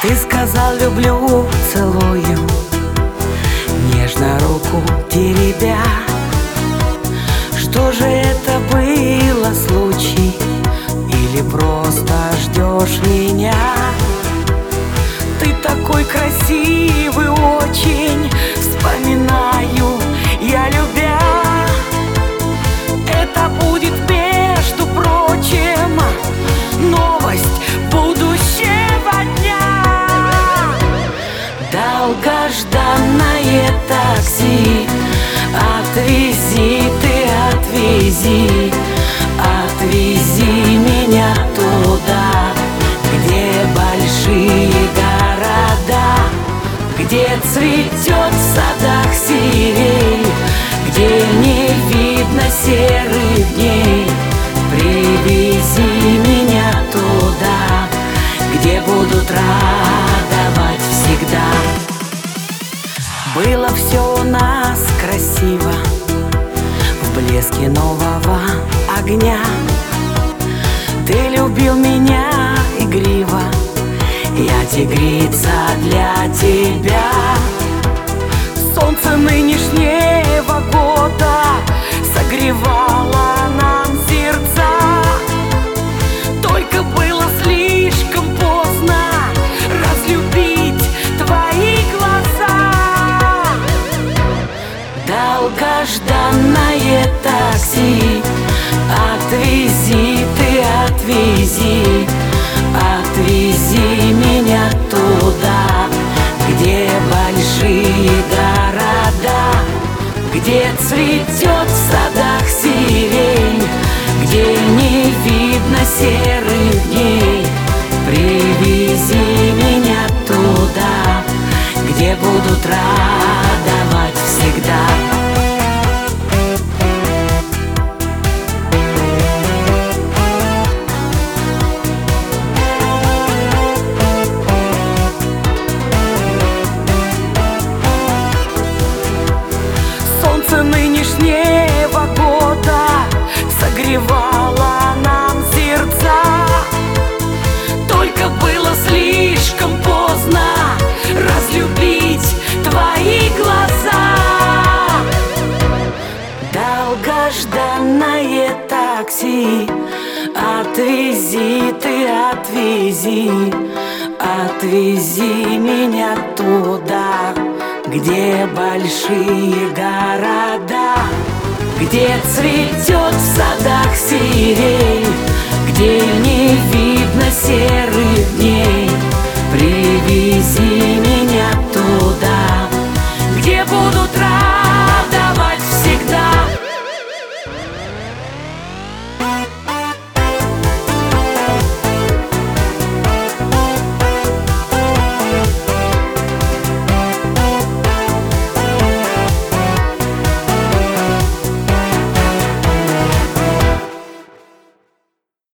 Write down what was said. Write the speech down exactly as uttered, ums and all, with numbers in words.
Ты сказал люблю, целую, нежно руку теребя. Что же это было, случай, или просто ждешь меня? Ты такой красивый очень, вспоминаю я, любя. Это будет, между прочим, новость будущего дня. Долгожданное такси, отвези ты, отвези, отвези меня туда, где большие города, где цветет в садах сирень, где не видно серых дней. Привези меня туда, где будут радовать всегда. Было все у нас красиво, в блеске нового огня. Ты любил меня игриво, я тигрица для тебя. Солнце нынешнего года согревало нам сердца, только было слишком поздно разлюбить твои глаза. Долгожданное такси, отвези ты, отвези, отвези меня туда, где большие города, где цветет в садах сирень, где не видно серых дней. Привези меня туда, где будут радовать всегда. Нынешнего года согревала нам сердца, только было слишком поздно разлюбить твои глаза. Долгожданное такси, отвези ты, отвези, отвези меня туда, где большие города, где цветет в